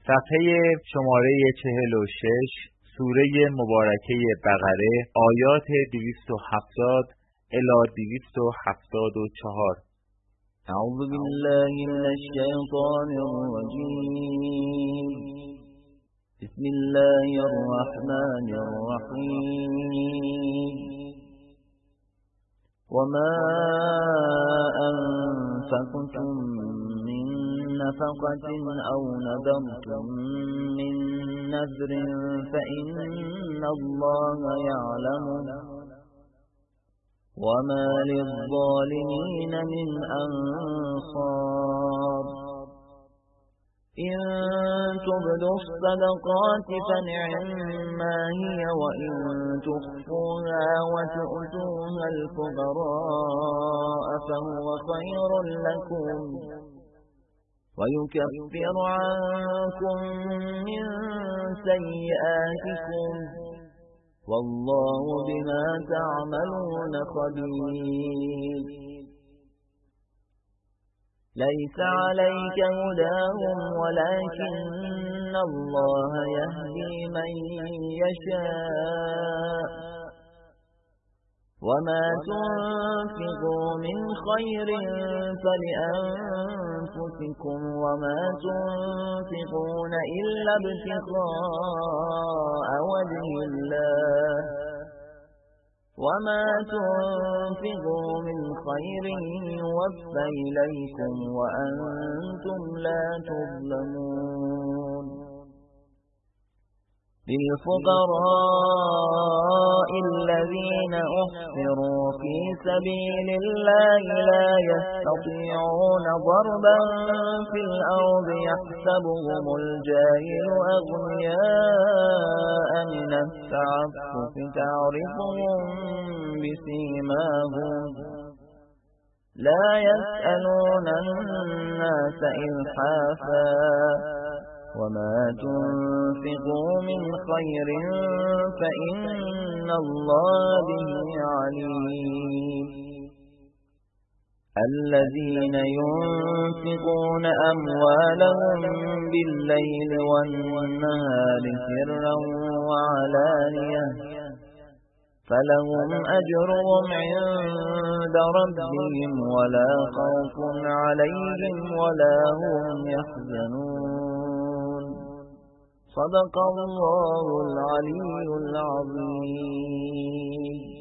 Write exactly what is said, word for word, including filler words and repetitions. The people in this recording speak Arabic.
صفحه شماره چهل و شش، سوره مبارکه بقره، آیات دویست و هفتاد الی دویست و هفتاد و چهار. اعوذ بالله من الشیطان الرجیم. بسم الله الرحمن الرحیم. وما أنفقتم من نفقة أو نذرتم من نذر فإن الله يعلمه وما للظالمين من أنصار. إن تبدوا الصدقات فنعما هي وإن تخفوها وتؤتوها الفقراء فهو خير لكم ويكفر عنكم من سيئاتكم والله بما تعملون خبير. ليس عليك هداهم ولكن الله يهدي من يشاء وما تنفقوا من خير فلأنفسكم وما تنفقون إلا ابتغاء وجه الله وما تنفقوا من خير يوفى إليكم وأنتم لا تظلمون. للفقراء الذين أحصروا في سبيل الله لا يستطيعون ضربا في الأرض يحسبهم الجاهل أغنياء من التعفف تعرفهم بسيماهم لا يسألون الناس إلحافا وما تنفقوا من خير فإن الله به عليم. الذين ينفقون أموالهم بالليل والنهار سرا وعلانية فلهم أجرهم عند ربهم ولا خوف عليهم ولا هم يحزنون. صدق الله العلي العظيم.